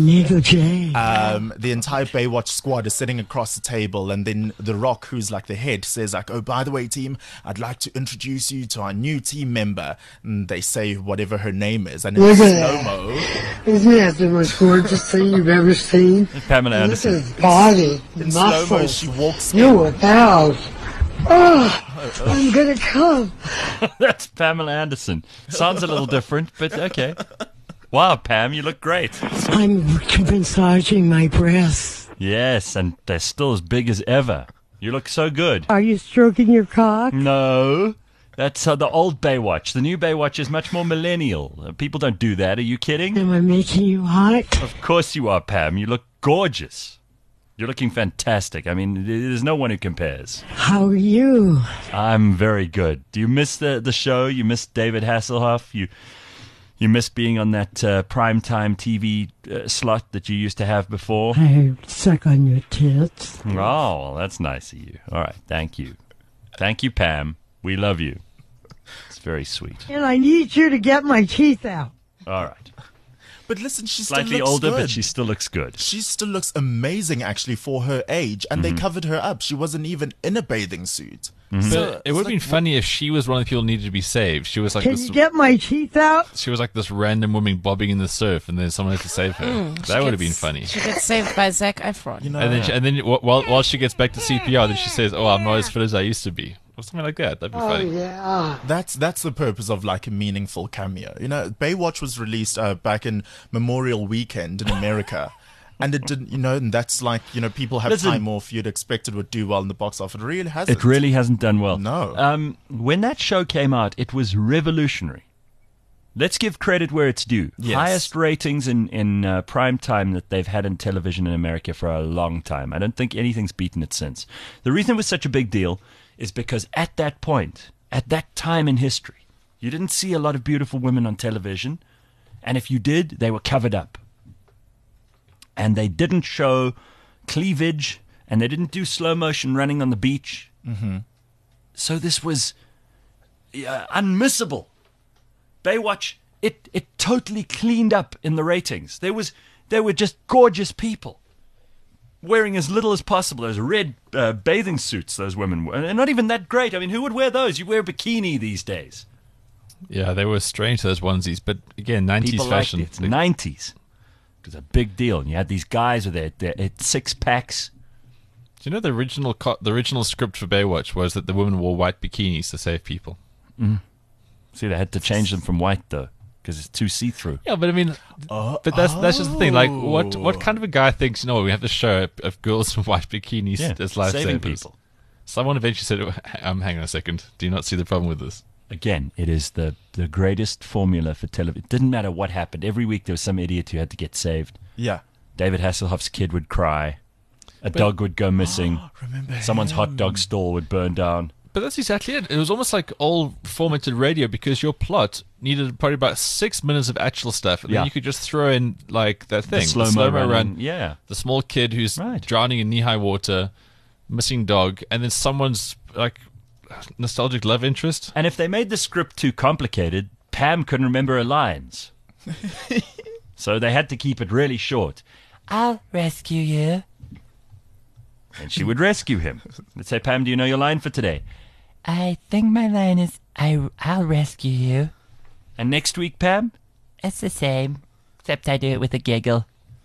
the entire Baywatch squad is sitting across the table, and then The Rock, who's like the head, says like, oh, by the way, team, I'd like to introduce you to our new team member. And they say whatever her name is, and in slow-mo,
isn't that the most gorgeous thing you've ever seen?
Pamela Anderson.
This is body,
in
muscles.
slow-mo, she walks
You without. Oh, I'm gonna come.
That's Pamela Anderson. Sounds a little different, but okay. Wow, Pam, you look great.
I'm massaging my breasts.
Yes, and they're still as big as ever. You look so good.
Are you stroking your cock?
No. That's the old Baywatch. The new Baywatch is much more millennial. People don't do that. Are you kidding?
Am I making you hot?
Of course you are, Pam. You look gorgeous. You're looking fantastic. I mean, there's no one who compares.
How are you?
I'm very good. Do you miss the show? You miss David Hasselhoff? You miss being on that primetime TV slot that you used to have before?
I suck on your tits.
Oh, well, that's nice of you. All right, thank you. Thank you, Pam. We love you. It's very sweet.
And I need you to get my teeth out.
All right.
But listen, she still
Slightly
looks
older,
good.
but she still looks good.
She still looks amazing, actually, for her age. And they covered her up. She wasn't even in a bathing suit.
So it would have been funny if she was one of the people who needed to be saved. She was like
Can
this.
you get my teeth out?
She was like this random woman bobbing in the surf, and then someone had to save her. That would have been funny.
She gets saved by Zac Efron.
And then while she gets back to CPR, then she says, "Oh, I'm not as fit as I used to be." or something like that. That'd be
Oh,
funny.
yeah.
That's the purpose of like a meaningful cameo. You know, Baywatch was released back in Memorial Weekend in America. And it didn't, and that's like, people have
Listen.
time off. You'd expect it would do well in the box office. It really hasn't.
It really hasn't done well.
No.
When that show came out, it was revolutionary. Let's give credit where it's due.
Yes.
Highest ratings in prime time that they've had in television in America for a long time. I don't think anything's beaten it since. The reason it was such a big deal is because at that point, at that time in history, you didn't see a lot of beautiful women on television. And if you did, they were covered up. And they didn't show cleavage, and they didn't do slow motion running on the beach.
Mm-hmm.
So this was unmissable. Baywatch, it totally cleaned up in the ratings. They were just gorgeous people, wearing as little as possible. Those red bathing suits those women were, and not even that great. I mean, who would wear those? You wear a bikini these days.
Yeah, they were strange, those onesies. But again, 90s
People
fashion.
liked it. It's 90s. It was a big deal. And you had these guys with their six-packs.
Do you know the original script for Baywatch was that the women wore white bikinis to save people?
Mm. See, they had to change them from white, though, because it's too see-through.
Yeah, but I mean, but that's just the thing. Like, what kind of a guy thinks, we have to show of girls in white bikinis as lifesavers?
Saving people.
Someone eventually said, hang on a second, do you not see the problem with this?
Again, it is the greatest formula for television. It didn't matter what happened. Every week there was some idiot who had to get saved.
Yeah.
David Hasselhoff's kid would cry. A dog would go missing. Someone's hot dog stall would burn down.
But that's exactly it. It was almost like all formatted radio because your plot needed probably about 6 minutes of actual stuff. And then you could just throw in, like, that thing.
The slow-mo run.
Yeah. The small kid who's drowning in knee-high water, missing dog, and then someone's, like, nostalgic love interest.
And if they made the script too complicated, Pam couldn't remember her lines. So they had to keep it really short. I'll rescue you. And she would rescue him. Let's say, Pam, do you know your line for today? I think my line is, I'll rescue you. And next week, Pam? It's the same, except I do it with a giggle.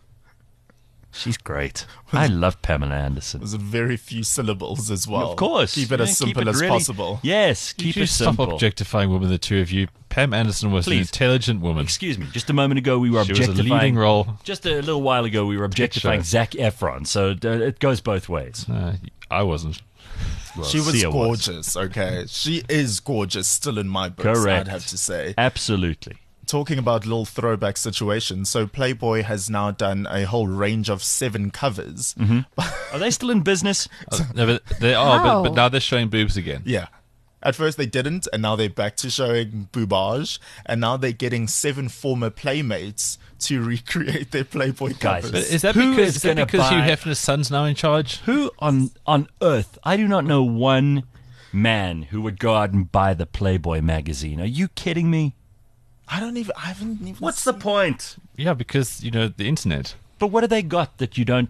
She's great. I love Pamela Anderson.
There's very few syllables as well.
Of course.
Keep it as simple as possible.
Yes, keep it simple.
Stop objectifying women, the two of you. Pam Anderson was an intelligent woman.
Excuse me. Just a moment ago, we were
She
objectifying.
was a leading role.
Just a little while ago, we were objectifying Zac Efron. So it goes both ways.
I wasn't.
Well,
she was
Sia
gorgeous, okay? She is gorgeous still in my books,
Correct.
I'd have to say.
Absolutely.
Talking about little throwback situations, so Playboy has now done a whole range of 7 covers.
Mm-hmm. Are they still in business?
No, but they are, but now they're showing boobs again.
Yeah. At first they didn't, and now they're back to showing boobage, and now they're getting 7 former Playmates to recreate their Playboy covers.
But is that
Who
because,
is gonna
Hugh
buy-
Hefner's son's now in charge?
Who on earth? I do not know one man who would go out and buy the Playboy magazine. Are you kidding me?
I haven't even.
What's the point?
Yeah, because, the internet.
But what have they got that you don't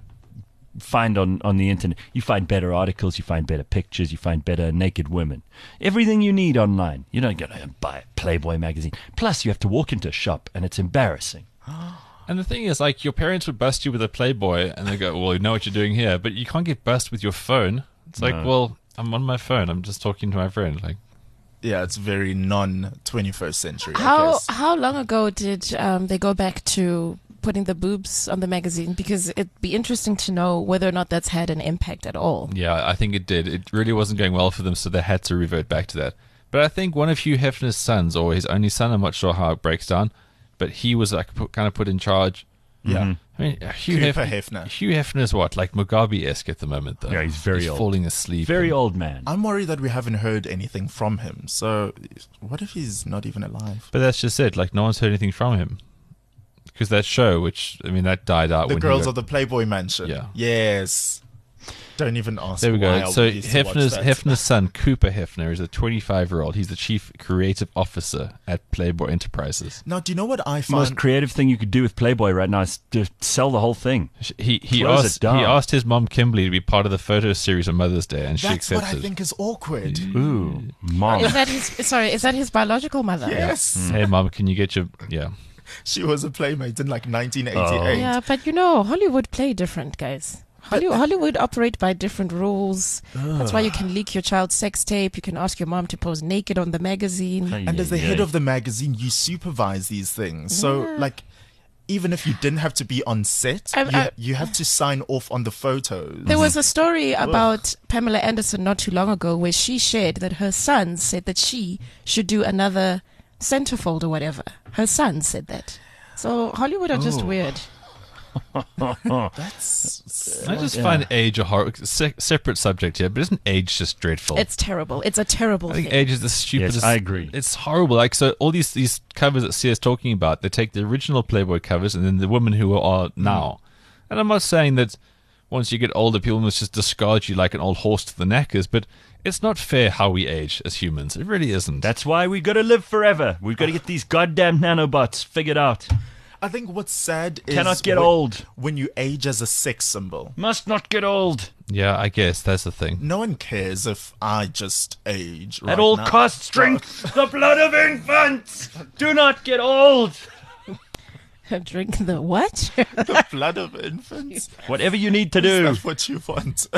find on the internet? You find better articles, you find better pictures, you find better naked women. Everything you need online. You don't go and buy a Playboy magazine. Plus, you have to walk into a shop, and it's embarrassing.
And the thing is, like, your parents would bust you with a Playboy, and they go, well, you know what you're doing here, but you can't get bust with your phone. It's like,
No.
well, I'm on my phone. I'm just talking to my friend. Like,
Yeah, it's very non-21st century, I guess.
How long ago did they go back to putting the boobs on the magazine? Because it'd be interesting to know whether or not that's had an impact at all.
yeah, I think it did. It really wasn't going well for them, so they had to revert back to that. But I think one of Hugh Hefner's sons, or his only son, I'm not sure how it breaks down, but he was like kind of put in charge.
Yeah.
I mean, Hugh
Cooper
Hefner.
Hefner.
Hugh Hefner's what, like Mugabe-esque at the moment, though.
Yeah, he's very old.
falling asleep.
Very old man.
I'm worried that we haven't heard anything from him. So, what if he's not even alive?
But that's just it. Like, no one's heard anything from him. Because that show, which, I mean, that died out.
The
when
Girls
he
of the Playboy Mansion.
Yeah.
Yes. Don't even ask.
There we
why
go.
I
So
used to watch that.
Hefner's son, Cooper Hefner, is a 25-year-old. He's the chief creative officer at Playboy Enterprises.
Now, do you know what I
The most
find?
creative thing you could do with Playboy right now is to sell the whole thing.
He
Close
asked
it down.
he asked his mom Kimberly to be part of the photo series on Mother's Day, and she
That's what
accepted.
I think is awkward.
Ooh, mom.
Is that his biological mother?
Yes.
Hey, mom, can you get your
She was a Playmate in like 1988.
Yeah, but Hollywood play different, guys. Hollywood operate by different rules. That's why you can leak your child's sex tape. You can ask your mom to pose naked on the magazine.
And as the head of the magazine, you supervise these things. So, like, even if you didn't have to be on set, you have to sign off on the photos.
There was a story about Pamela Anderson not too long ago where she shared that her son said that she should do another centerfold or whatever. Her son said that. So Hollywood are just weird.
I just find age a separate subject here, but isn't age just dreadful?
It's terrible. It's a terrible
I think
thing.
age is the stupidest.
Yes, I agree.
It's horrible. Like, so all these covers that Sia's talking about, they take the original Playboy covers and then the women who are now. And I'm not saying that once you get older, people must just discard you like an old horse to the knackers, but it's not fair how we age as humans. It really isn't.
That's why we got to live forever. We've got to get these goddamn nanobots figured out.
I think what's sad is
Cannot get old.
When you age as a sex symbol.
Must not get old.
Yeah, I guess that's the thing.
No one cares if I just age
At all costs, drink the blood of infants. Do not get old.
Drink the what?
The blood of infants.
Whatever you need to do.
Is that what you want?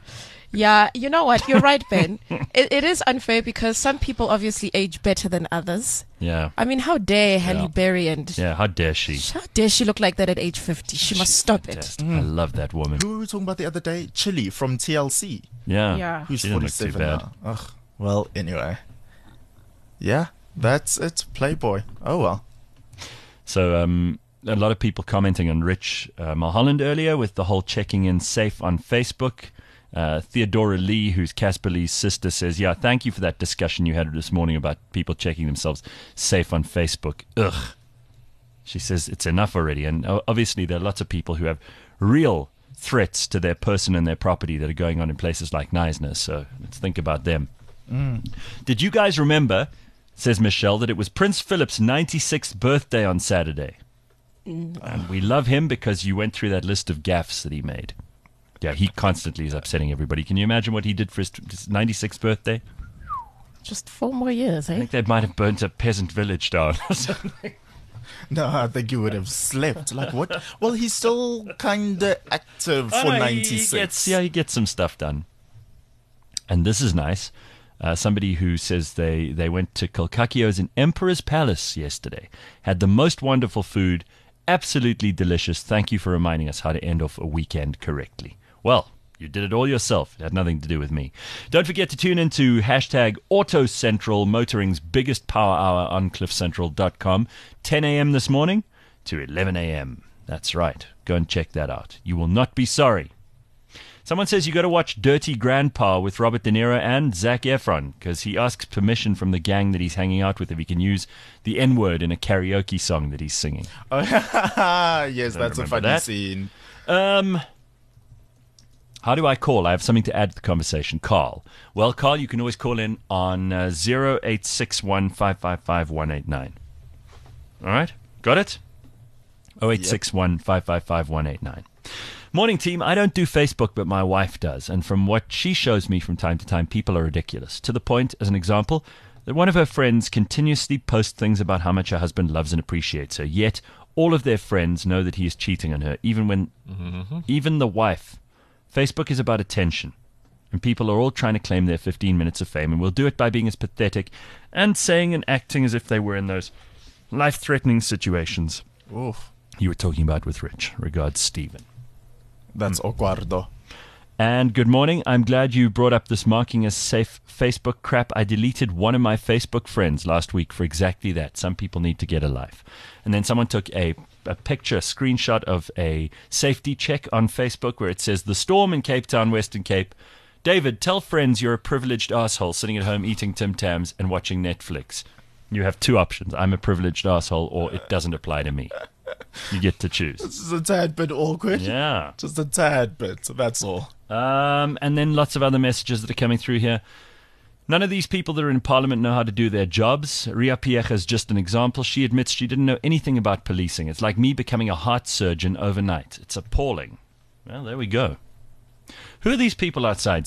Yeah, you know what? You're right, Ben. It is unfair because some people obviously age better than others.
Yeah.
I mean, how dare Halle Berry and...
Yeah, how dare she?
How dare she look like that at age 50? She must stop it.
I love that woman.
Who were we talking about the other day? Chili from TLC.
Yeah.
Who's
She didn't look too
47
bad.
now. Ugh. Well, anyway. Yeah, that's it. Playboy. Oh, well.
So, a lot of people commenting on Rich Mulholland earlier with the whole checking in safe on Facebook. Theodora Lee, who's Casper Lee's sister, says, yeah, thank you for that discussion you had this morning about people checking themselves safe on Facebook. Ugh. She says it's enough already. And obviously there are lots of people who have real threats to their person and their property that are going on in places like Knysna. So let's think about them. Did you guys remember, says Michelle, that it was Prince Philip's 96th birthday on Saturday? And we love him because you went through that list of gaffes that he made. Yeah, he constantly is upsetting everybody. Can you imagine what he did for his 96th birthday?
Just 4 more years, eh?
I think they might have burnt a peasant village down or something.
No, I think you would have slept. Like what? Well, he's still kind of active for 96.
He gets some stuff done. And this is nice. Somebody who says they went to Kolkakio's in Emperor's Palace yesterday. Had the most wonderful food. Absolutely delicious. Thank you for reminding us how to end off a weekend correctly. Well, you did it all yourself. It had nothing to do with me. Don't forget to tune into #AutoCentral, Motoring's biggest power hour on cliffcentral.com. 10 a.m. this morning to 11 a.m. That's right. Go and check that out. You will not be sorry. Someone says you got to watch Dirty Grandpa with Robert De Niro and Zac Efron because he asks permission from the gang that he's hanging out with if he can use the N-word in a karaoke song that he's singing.
Oh, yes, that's a funny scene.
How do I call? I have something to add to the conversation. Carl. Well, Carl, you can always call in on 0861 555 189. All right? Got it? 0861 555 189. Morning, team. I don't do Facebook, but my wife does. And from what she shows me from time to time, people are ridiculous. To the point, as an example, that one of her friends continuously posts things about how much her husband loves and appreciates her. Yet, all of their friends know that he is cheating on her, even the wife. Facebook is about attention. And people are all trying to claim their 15 minutes of fame, and will do it by being as pathetic and saying and acting as if they were in those life-threatening situations.
Oof.
You were talking about with Rich. Regards, Stephen.
That's Oguardo.
And good morning. I'm glad you brought up this marking as safe Facebook crap. I deleted one of my Facebook friends last week for exactly that. Some people need to get a life. And then someone took a picture, a screenshot of a safety check on Facebook where it says, the storm in Cape Town, Western Cape. David, tell friends you're a privileged asshole sitting at home eating Tim Tams and watching Netflix. You have two options. I'm a privileged asshole, or it doesn't apply to me. You get to choose.
This is a tad bit awkward.
Yeah.
Just a tad bit. That's all.
And then lots of other messages that are coming through here. None of these people that are in Parliament know how to do their jobs. Ria Piecha is just an example. She admits she didn't know anything about policing. It's like me becoming a heart surgeon overnight. It's appalling. Well, there we go. Who are these people outside, Sia?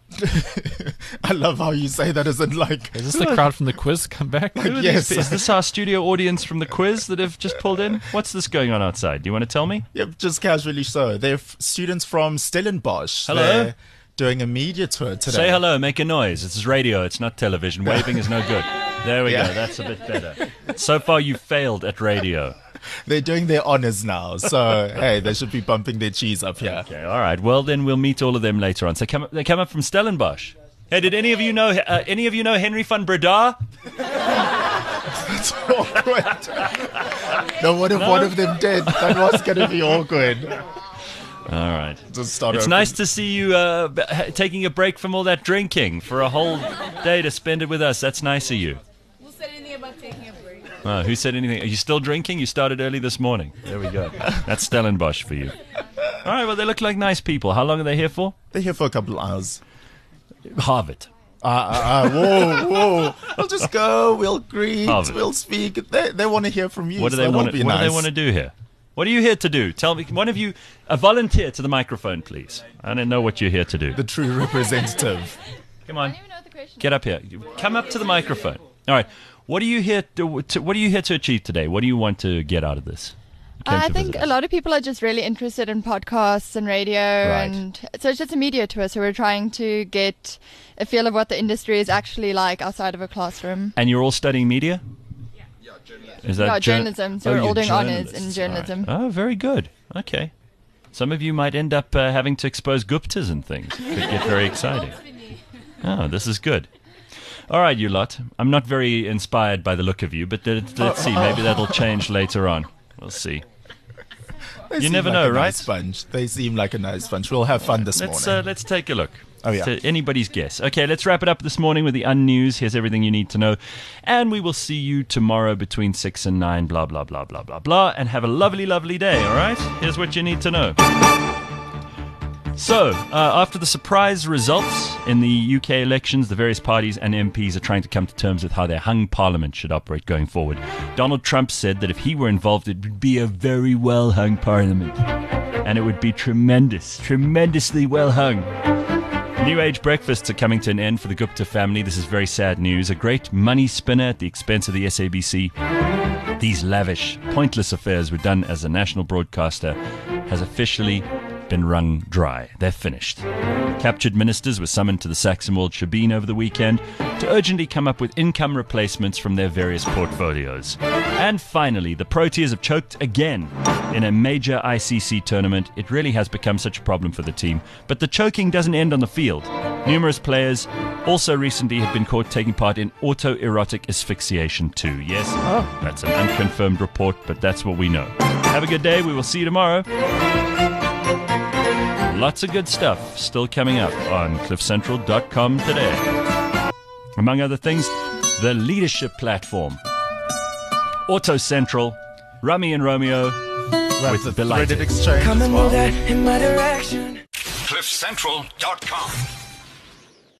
I love how you say that as in like...
Is this the crowd from the quiz come back?
Yes.
Is this our studio audience from the quiz that have just pulled in? What's this going on outside? Do you want to tell me?
Yep, just casually so. They're students from Stellenbosch.
Hello.
They're doing a media tour today.
Say hello, make a noise. It's radio, it's not television. Waving is no good. There we go, that's a bit better. So far you failed at radio.
They're doing their honors now, so hey, they should be bumping their cheese up here.
Okay, all right. Well, then we'll meet all of them later on. So they come up from Stellenbosch. Hey, did any of you know Henry van Breda?
That's awkward. No, what if one of them did? That was going to be awkward.
All right.
Just start
it's
over.
nice to see you taking a break from all that drinking for a whole day to spend it with us. That's nice of you.
Who said anything about taking a break?
Oh, who said anything? Are you still drinking? You started early this morning. There we go. That's Stellenbosch for you. All right, well, they look like nice people. How long are they here for?
They're here for a couple of hours.
Harvard.
Whoa. We'll just go, we'll greet,
Harvard.
we'll speak. They want to hear from you.
What do
so
they want
that'll
to
be nice.
want to do here? What are you here to do? Tell me, one of you, a volunteer to the microphone, please. I don't know what you're here to do.
The true representative.
Come on. Get up here. Come up to the microphone. All right. What are you here to achieve today? What do you want to get out of this?
I think a lot of people are just really interested in podcasts and radio, and so it's just a media tour. So we're trying to get a feel of what the industry is actually like outside of a classroom.
And you're all studying media? Is that
journalism? So we're all doing honours in journalism.
Right. Oh, very good. Okay. Some of you might end up having to expose Guptas and things. Could get very exciting. Oh, this is good. All right, you lot. I'm not very inspired by the look of you, but let's see. Maybe that'll change later on. We'll see. You never know, right?
Nice bunch. They seem like a nice bunch. We'll have fun this morning.
Let's take a look.
Oh, yeah.
To anybody's guess. Okay, let's wrap it up this morning with the unnews. Here's everything you need to know. And we will see you tomorrow between 6 and 9, blah, blah, blah, blah, blah, blah. And have a lovely, lovely day, all right? Here's what you need to know. So, after the surprise results in the UK elections, the various parties and MPs are trying to come to terms with how their hung parliament should operate going forward. Donald Trump said that if he were involved, it would be a very well-hung parliament. And it would be tremendously well-hung. New Age breakfasts are coming to an end for the Gupta family. This is very sad news. A great money spinner at the expense of the SABC. These lavish, pointless affairs were done as a national broadcaster has officially been wrung dry. They're finished. Captured ministers were summoned to the Saxonwold Shebeen over the weekend to urgently come up with income replacements from their various portfolios. And finally, the Proteas have choked again in a major ICC tournament. It really has become such a problem for the team. But the choking doesn't end on the field. Numerous players also recently have been caught taking part in autoerotic asphyxiation too. Yes, that's an unconfirmed report, but that's what we know. Have a good day. We will see you tomorrow. Lots of good stuff still coming up on cliffcentral.com today. Among other things, the leadership platform. Auto Central, Rummy and Romeo with Delighted.
Coming with that in my direction. cliffcentral.com